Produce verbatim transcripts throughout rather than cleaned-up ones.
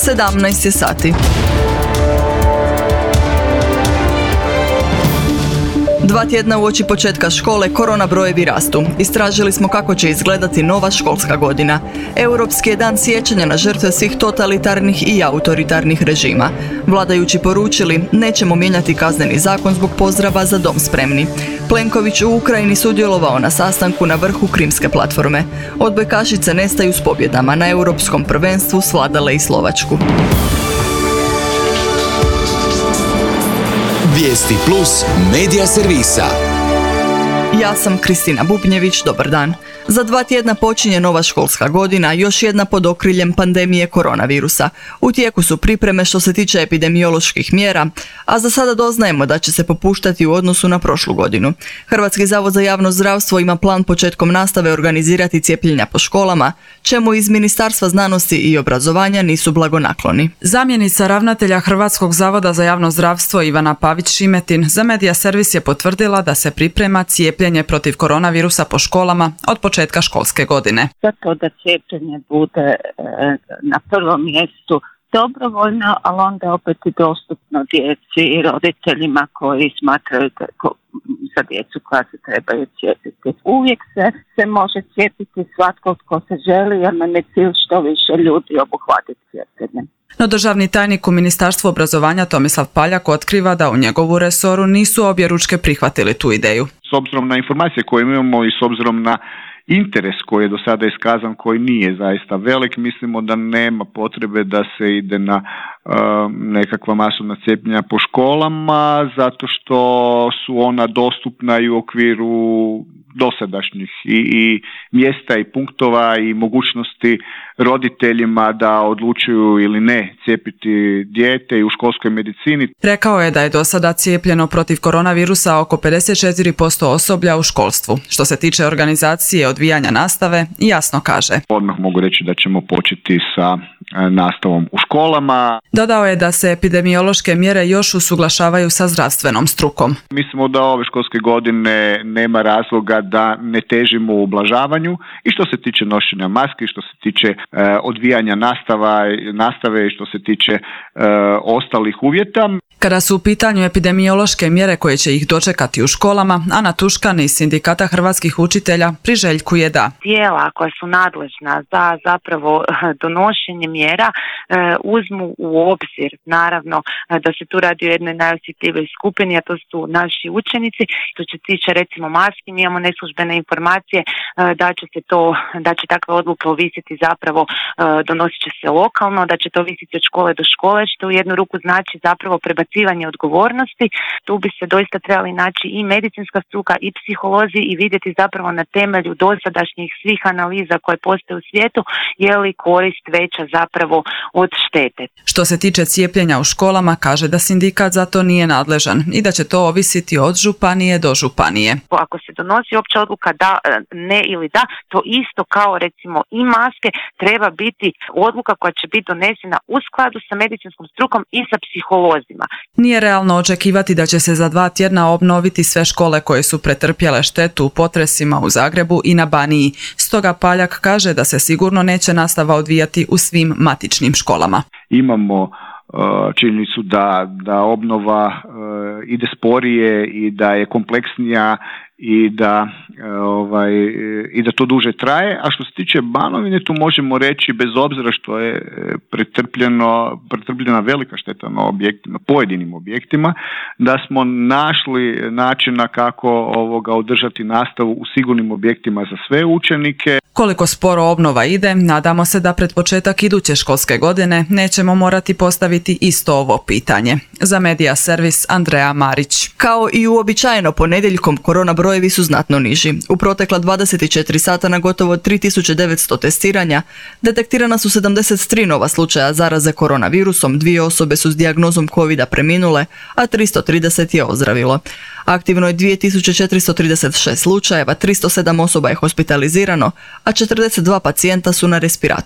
sedamnaest je sati. Dva tjedna uoči početka škole korona brojevi rastu. Istražili smo kako će izgledati nova školska godina. Europski je dan sjećanja na žrtve svih totalitarnih i autoritarnih režima. Vladajući poručili, nećemo mijenjati kazneni zakon zbog pozdrava za dom spremni. Plenković u Ukrajini sudjelovao na sastanku na vrhu Krimske platforme. Odbojkašice nestaju s pobjedama, na europskom prvenstvu svladale i Slovačku. Vijesti plus medija servisa. Ja sam Kristina Bubnjević, dobar dan. Za dva tjedna počinje nova školska godina, još jedna pod okriljem pandemije koronavirusa. U tijeku su pripreme što se tiče epidemioloških mjera, a za sada doznajemo da će se popuštati u odnosu na prošlu godinu. Hrvatski zavod za javno zdravstvo ima plan početkom nastave organizirati cijepljenja po školama, čemu iz Ministarstva znanosti i obrazovanja nisu blagonakloni. Zamjenica ravnatelja Hrvatskog zavoda za javno zdravstvo Ivana Pavić-Šimetin za Medija servis je potvrdila da se priprema cijepljenje protiv koronavirusa po školama od početka školske godine. Zato da cijepljenje bude e, na prvom mjestu dobrovoljno, ali onda opet i dostupno djeci i roditeljima koji smatraju da, ko, za djecu koja se trebaju cijepiti. Uvijek se, se može cijepiti svatko tko se želi, jer nam je cilj što više ljudi obuhvatiti cijepljenjem. No državni tajnik u Ministarstvu obrazovanja Tomislav Paljak otkriva da u njegovu resoru nisu objeručke prihvatili tu ideju. S obzirom na informacije koje imamo i s obzirom na interes koji je do sada iskazan, koji nije zaista velik, mislimo da nema potrebe da se ide na uh, nekakva masovna cijepljenja po školama, zato što su ona dostupna i u okviru dosadašnjih i, i mjesta i punktova i mogućnosti roditeljima da odlučuju ili ne cijepiti dijete i u školskoj medicini. Rekao je da je do sada cijepljeno protiv koronavirusa oko pedeset četiri posto osoblja u školstvu. Što se tiče organizacije odvijanja nastave, jasno kaže. Odmah mogu reći da ćemo početi sa nastavom u školama. Dodao je da se epidemiološke mjere još usuglašavaju sa zdravstvenom strukom. Mislimo da ove školske godine nema razloga da ne težimo u ublažavanju i što se tiče nošenja maski, što se tiče e, odvijanja nastava, nastave i što se tiče e, ostalih uvjeta. Kada su u pitanju epidemiološke mjere koje će ih dočekati u školama, Ana Tuškan iz Sindikata hrvatskih učitelja priželjkuje da tijela koja su nadležna za zapravo donošenje mjera e, uzmu u obzir, naravno da se tu radi o jednoj najosjetljivijoj skupini, a to su naši učenici. Što se tiče recimo maski, mi imamo neslužbene informacije e, da će se to, da će takve odluke ovisiti zapravo, e, donosit će se lokalno, da će to ovisiti od škole do škole, što u jednu ruku znači zapravo prebacivanje odgovornosti. Tu bi se doista trebali naći i medicinska struka i psiholozi i vidjeti zapravo na temelju dosadašnjih svih analiza koje postoje u svijetu je li korist veća zapravo od štete. Što se tiče cijepljenja u školama, kaže da sindikat za to nije nadležan i da će to ovisiti od županije do županije. Ako se donosi opća odluka da ne ili da, to isto kao recimo i maske treba biti odluka koja će biti donesena u skladu sa medicinskom strukom i sa psiholozima. Nije realno očekivati da će se za dva tjedna obnoviti sve škole koje su pretrpjele štetu u potresima u Zagrebu i na Baniji. Stoga Paljak kaže da se sigurno neće nastava odvijati u svim matičnim školama. Imamo uh, činjenicu da, da obnova uh, ide sporije i da je kompleksnija i da ovaj i da to duže traje, a što se tiče Banovine, tu možemo reći bez obzira što je pretrpljeno pretrpljena velika šteta na objektima, pojedinim objektima, da smo našli načina kako ovoga održati nastavu u sigurnim objektima za sve učenike. Koliko sporo obnova ide, nadamo se da pred početak iduće školske godine nećemo morati postaviti isto ovo pitanje. Za Medija servis Andreja Marić. Kao i uobičajeno ponedjeljkom korona brojevi su znatno niži. U protekla dvadeset četiri sata na gotovo tri tisuće devetsto testiranja detektirana su sedamdeset tri nova slučaja zaraze koronavirusom, dvije osobe su s dijagnozom covida preminule, a tristo trideset je ozdravilo. Aktivno je dvije tisuće četiristo trideset šest slučajeva, tristo sedam osoba je hospitalizirano, a četrdeset dva pacijenta su na respiratoru.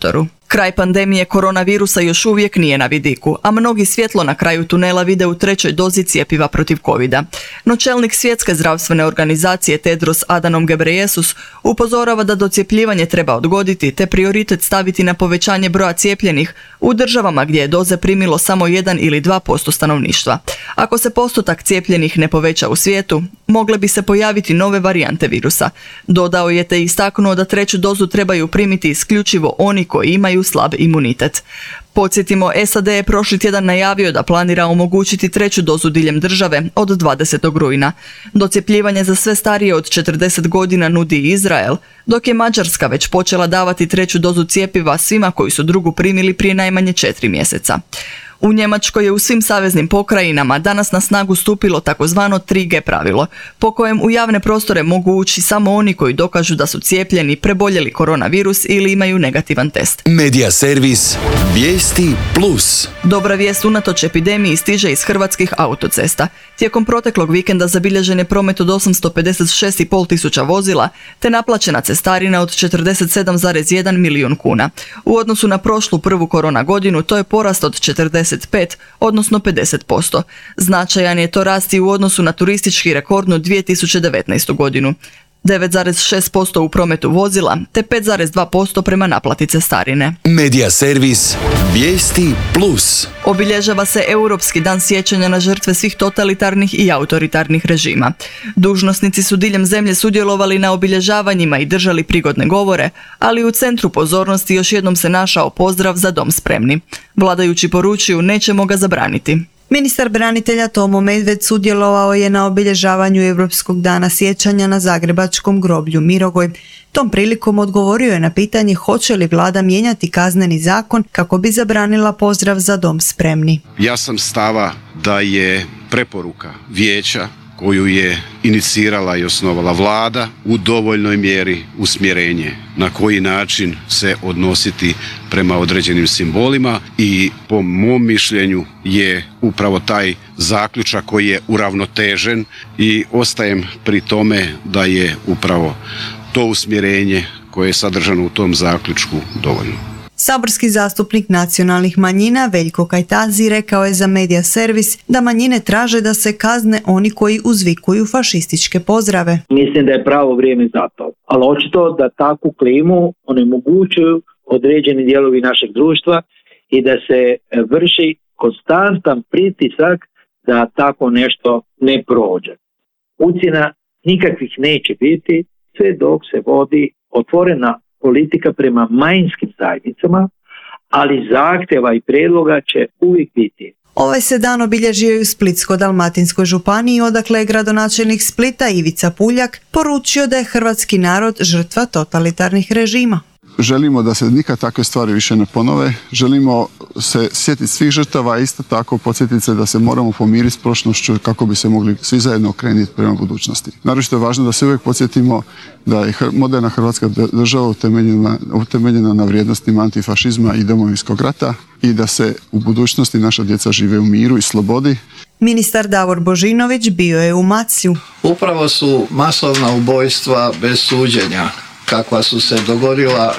Kraj pandemije koronavirusa još uvijek nije na vidiku, a mnogi svjetlo na kraju tunela vide u trećoj dozi cjepiva protiv covida. No čelnik Svjetske zdravstvene organizacije Tedros Adhanom Ghebreyesus upozorava da docjepljivanje treba odgoditi te prioritet staviti na povećanje broja cijepljenih u državama gdje je doze primilo samo jedan ili dva posto stanovništva. Ako se postotak cijepljenih ne poveća u svijetu, mogle bi se pojaviti nove varijante virusa. Dodao je te istaknuo da treću dozu trebaju primiti isključivo oni koji imaju slab imunitet. Podsjetimo, S A D je prošli tjedan najavio da planira omogućiti treću dozu diljem države od dvadesetog rujna. Docjepljivanje za sve starije od četrdeset godina nudi Izrael, dok je Mađarska već počela davati treću dozu cjepiva svima koji su drugu primili prije najmanje četiri mjeseca. U Njemačkoj je u svim saveznim pokrajinama danas na snagu stupilo takozvano tri G pravilo, po kojem u javne prostore mogu ući samo oni koji dokažu da su cijepljeni, preboljeli koronavirus ili imaju negativan test. Medija servis Vijesti plus. Dobra vijest unatoč epidemiji stiže iz hrvatskih autocesta. Tijekom proteklog vikenda zabilježen je promet od osamsto pedeset šest i pol tisuća vozila, te naplaćena cestarina od četrdeset sedam zarez jedan milijun kuna. U odnosu na prošlu prvu korona godinu to je porast od četrdeset pet, odnosno pedeset posto. Značajan je to rast i u odnosu na turistički rekordnu dvije tisuće devetnaestu godinu. devet zarez šest posto u prometu vozila, te pet zarez dva posto prema naplati cestarine. Medija servis Vijesti plus. Obilježava se Europski dan sjećanja na žrtve svih totalitarnih i autoritarnih režima. Dužnosnici su diljem zemlje sudjelovali na obilježavanjima i držali prigodne govore, ali u centru pozornosti još jednom se našao pozdrav Za dom spremni. Vladajući poručuju nećemo ga zabraniti. Ministar branitelja Tomo Medved sudjelovao je na obilježavanju Europskog dana sjećanja na zagrebačkom groblju Mirogoj. Tom prilikom odgovorio je na pitanje hoće li vlada mijenjati kazneni zakon kako bi zabranila pozdrav Za dom spremni. Ja sam stava da je preporuka vijeća koju je inicirala i osnovala vlada u dovoljnoj mjeri usmjerenje na koji način se odnositi prema određenim simbolima i po mom mišljenju je upravo taj zaključak koji je uravnotežen i ostajem pri tome da je upravo to usmjerenje koje je sadržano u tom zaključku dovoljno. Saborski zastupnik nacionalnih manjina Veljko Kajtazi rekao je za Medija servis da manjine traže da se kazne oni koji uzvikuju fašističke pozdrave. Mislim da je pravo vrijeme za to, ali očito da takvu klimu onemogućuju određeni dijelovi našeg društva i da se vrši konstantan pritisak da tako nešto ne prođe. Ucjena nikakvih neće biti sve dok se vodi otvorena politika prema manjinskim zajednicama, ali zahtjeva i prijedloga će uvijek biti. Ovaj se dan obilježio i u Splitsko-dalmatinskoj županiji, odakle je gradonačelnik Splita Ivica Puljak poručio da je hrvatski narod žrtva totalitarnih režima. Želimo da se nikad takve stvari više ne ponove, želimo se sjetiti svih žrtava, isto tako podsjetiti se da se moramo pomiriti s prošlošću kako bi se mogli svi zajedno okrenuti prema budućnosti. Naročito je važno da se uvijek podsjetimo da je moderna hrvatska država utemeljena, utemeljena na vrijednostima antifašizma i Domovinskog rata i da se u budućnosti naša djeca žive u miru i slobodi. Ministar Davor Božinović bio je u Maclju. Upravo su masovna ubojstva bez suđenja, kakva su se dogodila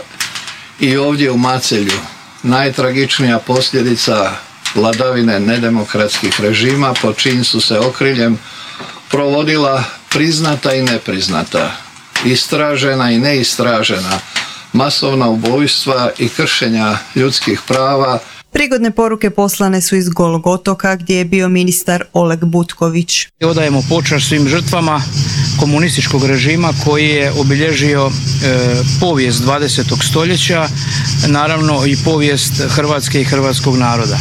i ovdje u Macelju, najtragičnija posljedica vladavine nedemokratskih režima pod čijim su se okriljem provodila priznata i nepriznata, istražena i neistražena masovna ubojstva i kršenja ljudskih prava. Prigodne poruke poslane su iz Golog otoka gdje je bio ministar Oleg Butković. Odajemo počast svim žrtvama komunističkog režima koji je obilježio e, povijest dvadesetog stoljeća, naravno i povijest Hrvatske i hrvatskog naroda.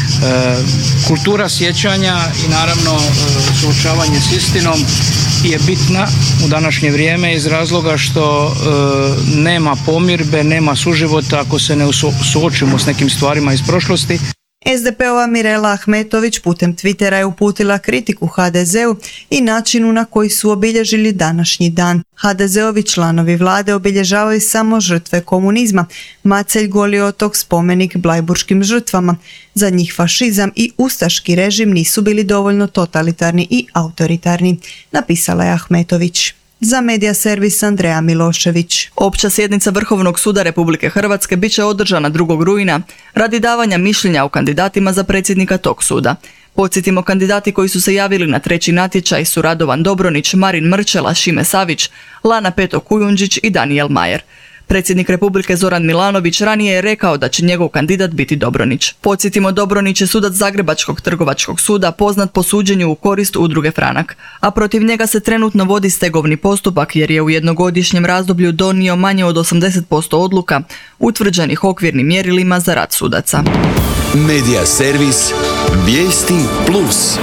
E, kultura sjećanja i naravno e, suočavanje s istinom je bitna u današnje vrijeme iz razloga što e, nema pomirbe, nema suživota ako se ne suočimo s nekim stvarima iz prošlosti. S D P-ova Mirela Ahmetović putem Twittera je uputila kritiku H D Z-u i načinu na koji su obilježili današnji dan. H D Z-ovi članovi vlade obilježavaju samo žrtve komunizma, Macelj, Goli otok, spomenik blajburškim žrtvama. Za njih fašizam i ustaški režim nisu bili dovoljno totalitarni i autoritarni, napisala je Ahmetović. Za Medija servis Andreja Milošević. Opća sjednica Vrhovnog suda Republike Hrvatske bit će održana drugog rujna radi davanja mišljenja o kandidatima za predsjednika tog suda. Podsjetimo, kandidati koji su se javili na treći natječaj su Radovan Dobronić, Marin Mrčela, Šime Savić, Lana Peto Kujundžić i Danijel Majer. Predsjednik Republike Zoran Milanović ranije je rekao da će njegov kandidat biti Dobronić. Podsjetimo, Dobronić je sudac Zagrebačkog trgovačkog suda poznat po suđenju u korist udruge Franak, a protiv njega se trenutno vodi stegovni postupak jer je u jednogodišnjem razdoblju donio manje od osamdeset posto odluka utvrđenih okvirnim mjerilima za rad sudaca. Medija servis Vijesti plus.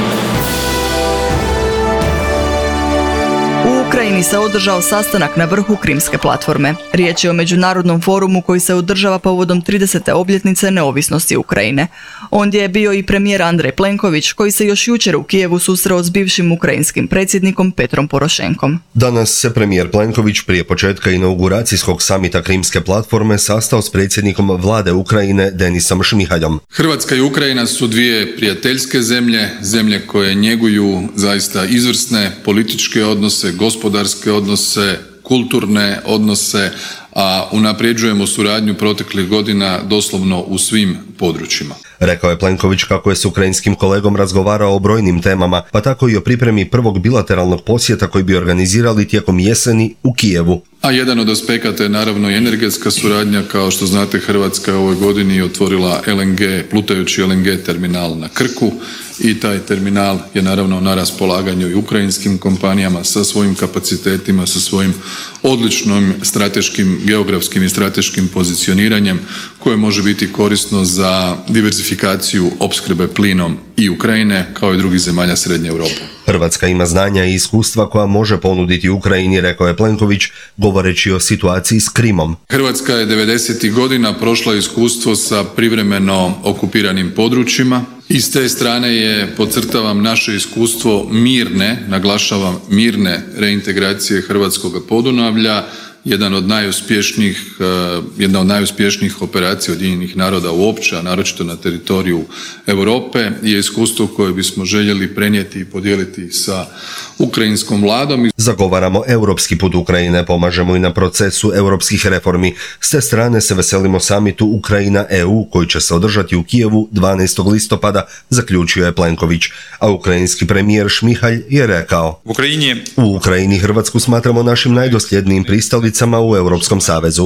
U Ukrajini se održao sastanak na vrhu Krimske platforme. Riječ je o međunarodnom forumu koji se održava povodom tridesete obljetnice neovisnosti Ukrajine. Ondje je bio i premijer Andrej Plenković, koji se još jučer u Kijevu susreo s bivšim ukrajinskim predsjednikom Petrom Porošenkom. Danas se premijer Plenković prije početka inauguracijskog samita Krimske platforme sastao s predsjednikom vlade Ukrajine Denisom Šmihaljom. Hrvatska i Ukrajina su dvije prijateljske zemlje, zemlje koje njeguju zaista izvrsne političke odnose, gospodarske odnose, kulturne odnose, a unapređujemo suradnju proteklih godina doslovno u svim područjima. Rekao je Plenković kako je s ukrajinskim kolegom razgovarao o brojnim temama, pa tako i o pripremi prvog bilateralnog posjeta koji bi organizirali tijekom jeseni u Kijevu. A jedan od aspekata je naravno i energetska suradnja. Kao što znate, Hrvatska je u ovoj godini otvorila L N G, plutajući L N G terminal na Krku i taj terminal je naravno na raspolaganju i ukrajinskim kompanijama sa svojim kapacitetima, sa svojim odličnim strateškim, geografskim i strateškim pozicioniranjem koje može biti korisno za diversifikaciju opskrbe plinom i Ukrajine kao i drugih zemalja Srednje Europe. Hrvatska ima znanja i iskustva koja može ponuditi Ukrajini, rekao je Plenković, govoreći o situaciji s Krimom. Hrvatska je devedesetih godina prošla iskustvo sa privremeno okupiranim područjima i s te strane je, podcrtavam, naše iskustvo mirne, naglašavam mirne reintegracije hrvatskog Podunavlja, jedan od najuspješnijih, jedna od najuspješnijih operacija Ujedinjenih naroda uopće, a naročito na teritoriju Europe, je iskustvo koje bismo željeli prenijeti i podijeliti sa ukrajinskom vladom. Zagovaramo europski put Ukrajine, pomažemo i na procesu europskih reformi. S te strane se veselimo samitu Ukrajina-E U koji će se održati u Kijevu dvanaestog listopada, zaključio je Plenković, a ukrajinski premijer Šmihalj je rekao: U Ukrajini, u Ukrajini Hrvatsku smatramo našim najdosljednijim pristalicama u Europskom savezu.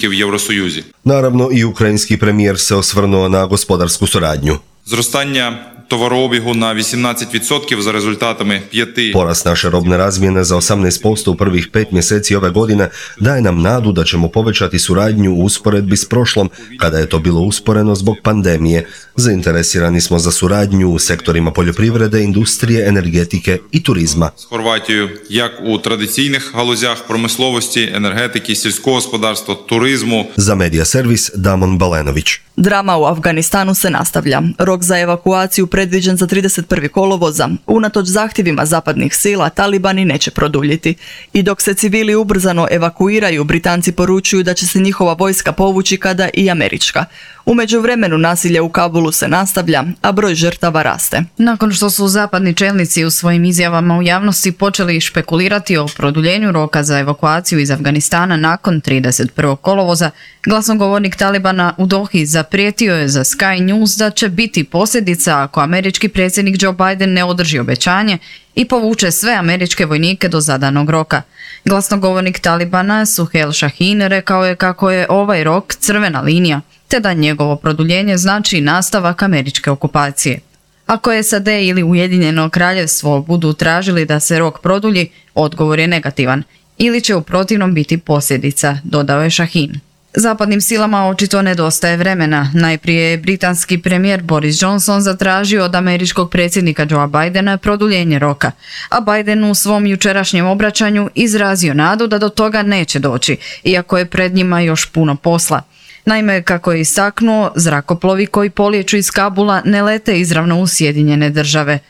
Naravno, i ukrajinski premijer se osvrnuo na gospodarsku suradnju. Зростання товарообігу на вісімнадцять відсотків за результатами п'яти. Porast naše robne razmjene za osamnaest posto u prvih pet mjeseci ove godine daje nam nadu da ćemo povećati suradnju u usporedbi s prošlom, kada je to bilo usporeno zbog pandemije. Zainteresirani smo za suradnju u sektorima poljoprivrede, industrije, energetike i turizma. З Хорватією як у традиційних галузях промисловості, енергетики, сільського господарства, туризму. Za Medija servis Damon Balenović. Drama u Afganistanu se nastavlja. Rok za evakuaciju predviđen za trideset prvog kolovoza, unatoč zahtjevima zapadnih sila, talibani neće produljiti. I dok se civili ubrzano evakuiraju, Britanci poručuju da će se njihova vojska povući kada i američka. U međuvremenu nasilje u Kabulu se nastavlja, a broj žrtava raste. Nakon što su zapadni čelnici u svojim izjavama u javnosti počeli špekulirati o produljenju roka za evakuaciju iz Afganistana nakon trideset prvog kolovoza, glasnogovornik Talibana u Dohi zaprijetio je za Sky News da će biti posljedica ako američki predsjednik Joe Biden ne održi obećanje i povuče sve američke vojnike do zadanog roka. Glasnogovornik Talibana Suhail Shaheen rekao je kako je ovaj rok crvena linija, te da njegovo produljenje znači nastavak američke okupacije. Ako S A D ili Ujedinjeno kraljevstvo budu tražili da se rok produlji, odgovor je negativan, ili će u protivnom biti posljedica, dodao je Shaheen. Zapadnim silama očito nedostaje vremena. Najprije je britanski premijer Boris Johnson zatražio od američkog predsjednika Joea Bidena produljenje roka, a Biden u svom jučerašnjem obraćanju izrazio nadu da do toga neće doći, iako je pred njima još puno posla. Naime, kako je istaknuo, zrakoplovi koji polijeću iz Kabula ne lete izravno u Sjedinjene države,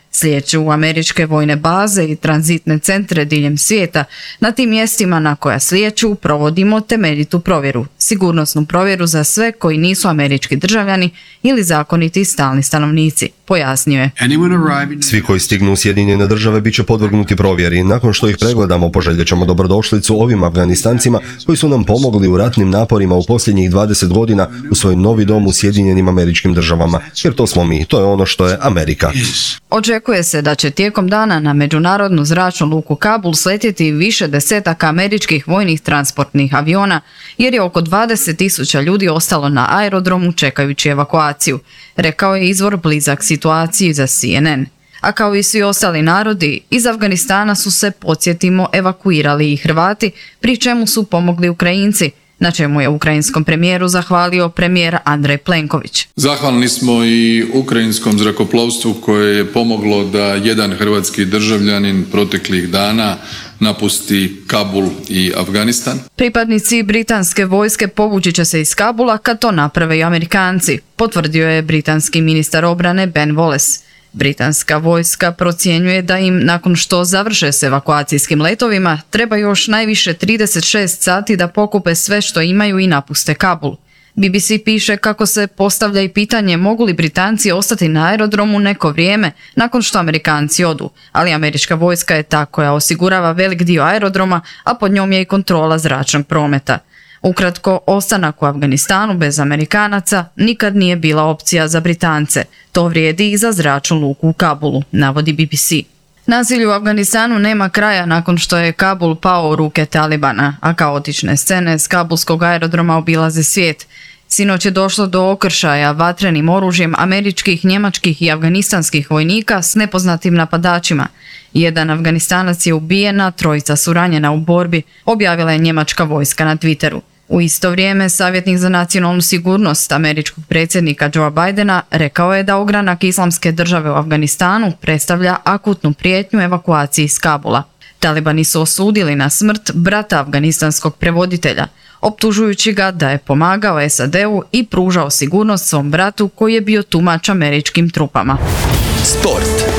Slijeću američke vojne baze i tranzitne centre diljem svijeta. Na tim mjestima na koja slijeću provodimo temeljitu provjeru, sigurnosnu provjeru za sve koji nisu američki državljani ili zakoniti stalni stanovnici, pojasnio je. Svi koji stignu u Sjedinjene države bit će podvrgnuti provjeri. Nakon što ih pregledamo, poželjet ćemo dobrodošlicu ovim Afganistancima koji su nam pomogli u ratnim naporima u posljednjih dvadeset godina u svoj novi dom u Sjedinjenim američkim državama. Jer to smo mi, to je ono što je Amerika. Očekuje se da će tijekom dana na međunarodnu zračnu luku Kabul sletjeti više desetaka američkih vojnih transportnih aviona, jer je oko dvadeset tisuća ljudi ostalo na aerodromu čekajući evakuaciju, rekao je izvor blizak situaciji za C N N. A kao i svi ostali narodi, iz Afganistana su se, podsjetimo, evakuirali i Hrvati, pri čemu su pomogli Ukrajinci, na čemu je ukrajinskom premijeru zahvalio premijer Andrej Plenković. Zahvalni smo i ukrajinskom zrakoplovstvu koje je pomoglo da jedan hrvatski državljanin proteklih dana napusti Kabul i Afganistan. Pripadnici britanske vojske povući će se iz Kabula kad to naprave i Amerikanci, potvrdio je britanski ministar obrane Ben Wallace. Britanska vojska procjenjuje da im, nakon što završe s evakuacijskim letovima, treba još najviše trideset šest sati da pokupe sve što imaju i napuste Kabul. B B C piše kako se postavlja i pitanje mogu li Britanci ostati na aerodromu neko vrijeme nakon što Amerikanci odu, ali američka vojska je ta koja osigurava velik dio aerodroma, a pod njom je i kontrola zračnog prometa. Ukratko, ostanak u Afganistanu bez Amerikanaca nikad nije bila opcija za Britance. To vrijedi i za zračnu luku u Kabulu, navodi B B C. Nasilju u Afganistanu nema kraja nakon što je Kabul pao u ruke Talibana, a kaotične scene s kabulskog aerodroma obilaze svijet. Sinoć je došlo do okršaja vatrenim oružjem američkih, njemačkih i afganistanskih vojnika s nepoznatim napadačima. Jedan Afganistanac je ubijen, a trojica su ranjena u borbi, objavila je njemačka vojska na Twitteru. U isto vrijeme, savjetnik za nacionalnu sigurnost američkog predsjednika Joea Bidena rekao je da ogranak islamske države u Afganistanu predstavlja akutnu prijetnju evakuaciji iz Kabula. Talibani su osudili na smrt brata afganistanskog prevoditelja, optužujući ga da je pomagao S A D-u i pružao sigurnost svom bratu koji je bio tumač američkim trupama. Sport.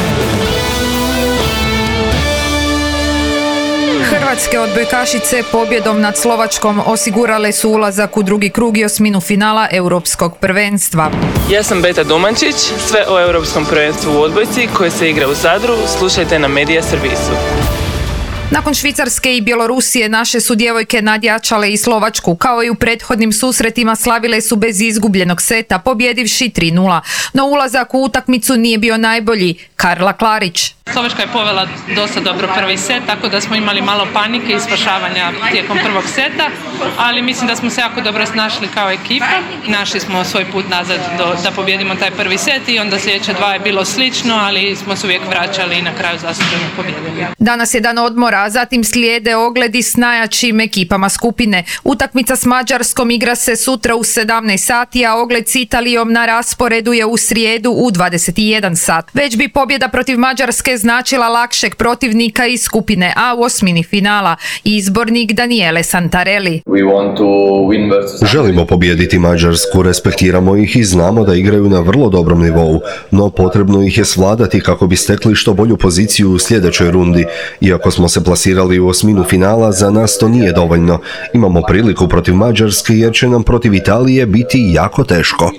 Hrvatske odbojkašice pobjedom nad Slovačkom osigurale su ulazak u drugi krug i osminu finala Europskog prvenstva. Ja sam Beta Domančić, sve o Europskom prvenstvu u odbojci koje se igra u Zadru slušajte na Medija servisu. Nakon Švicarske i Bjelorusije naše su djevojke nadjačale i Slovačku, kao i u prethodnim susretima slavile su bez izgubljenog seta, pobjedivši tri nula. No ulazak u utakmicu nije bio najbolji. Karla Klarić. Slovačka je povela dosta dobro prvi set, tako da smo imali malo panike i spašavanja tijekom prvog seta, ali mislim da smo se jako dobro snašli kao ekipa. Našli smo svoj put nazad do, da pobjedimo taj prvi set i onda sljedeća dva je bilo slično, ali smo se uvijek vraćali i na kraju zasluženo pobjedili. Danas je dan odmora, a zatim slijede ogledi s najjačim ekipama skupine. Utakmica s Mađarskom igra se sutra u sedamnaest sati, a ogled s Italijom na rasporedu je u srijedu u dvadeset jedan sat. Već bi pobjeda protiv Mađarske značila lakšeg protivnika iz skupine A u osmini finala, izbornik Daniele Santarelli. Želimo pobijediti Mađarsku, respektiramo ih i znamo da igraju na vrlo dobrom nivou, no potrebno ih je svladati kako bi stekli što bolju poziciju u sljedećoj rundi. Iako smo se plasirali u osminu finala, za nas to nije dovoljno. Imamo priliku protiv Mađarske jer će nam protiv Italije biti jako teško.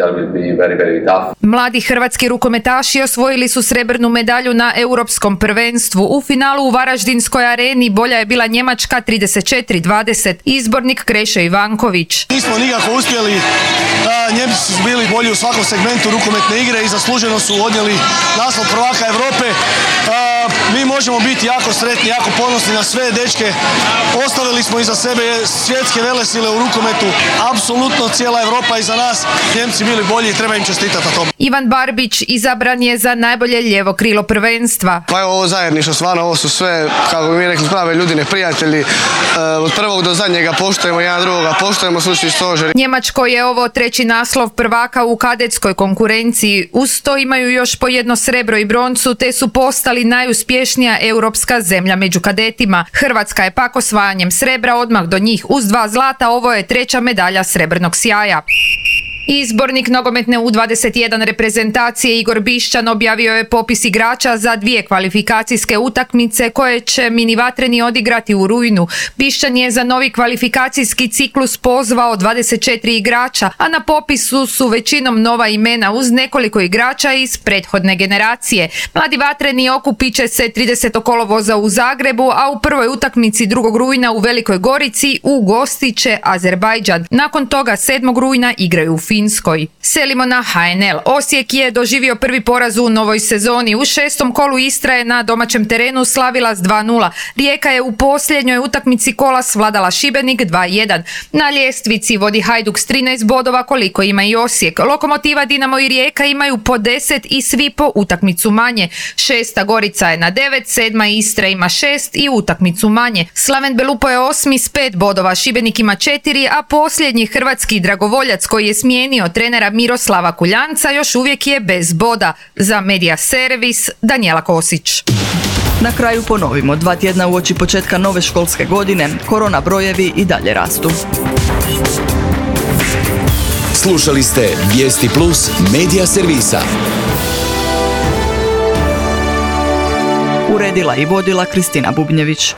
Mladi hrvatski rukometaši osvojili su srebrnu medalju na Europskom prvenstvu. U finalu u Varaždinskoj areni bolja je bila Njemačka trideset četiri dvadeset. Izbornik Kreše Ivanković. Nismo nikako uspjeli, Njemci su bili bolji u svakom segmentu rukometne igre i zasluženo su odnijeli naslov prvaka Europe. Mi možemo biti jako sretni, jako ponosni na sve dečke. Ostavili smo iza sebe svjetske velesile u rukometu. Apsolutno cijela Europa iza nas. Njemci bili bolji i treba im čestitati na tom. Ivan Barbić izabran je za najbolje lijevo krilo prvenstva. Pa evo ovo zajedništvo, stvarno ovo su sve, kako bi mi rekli, prave ljudi, ne prijatelji. Od prvog do zadnjega poštujemo jedan drugoga, poštujemo slučaj stožer. Njemačkoj je ovo treći naslov prvaka u kadetskoj konkurenciji. Uz to imaju još po jedno srebro i broncu, te su postali najuspješnija europska zemlja među kadetima. Hrvatska je pak osvajanjem srebra odmah do njih uz dva zlata, ovo je treća medalja srebrnog sjaja. Izbornik nogometne U dvadeset jedan reprezentacije Igor Bišćan objavio je popis igrača za dvije kvalifikacijske utakmice koje će mini vatreni odigrati u rujnu. Bišćan je za novi kvalifikacijski ciklus pozvao dvadeset četiri igrača, a na popisu su većinom nova imena uz nekoliko igrača iz prethodne generacije. Mladi vatreni okupit će se tridesetog kolovoza u Zagrebu, a u prvoj utakmici drugog rujna u Velikoj Gorici ugostit će Azerbajdžan. Nakon toga sedmog rujna igraju u Finskoj. Selimo na H N L. Osijek je doživio prvi poraz u novoj sezoni. U šestom kolu Istra je na domaćem terenu slavila s dva nula. Rijeka je u posljednjoj utakmici kola svladala Šibenik dva jedan. Na ljestvici vodi Hajduk s trinaest bodova koliko ima i Osijek. Lokomotiva, Dinamo i Rijeka imaju po deset i svi po utakmicu manje. Šesta Gorica je na devet, sedma Istra ima šest i utakmicu manje. Slaven Belupo je osmi s pet bodova, Šibenik ima četiri, a posljednji hrvatski dragovoljac koji je smijenio trenera Miroslava Kuljanca još uvijek je bez boda. Za Medija Servis, Danijela Kosić. Na kraju ponovimo, dva tjedna uoči početka nove školske godine, korona brojevi i dalje rastu. Slušali ste Vijesti Plus Medija Servisa. Uredila i vodila Kristina Bubnjević.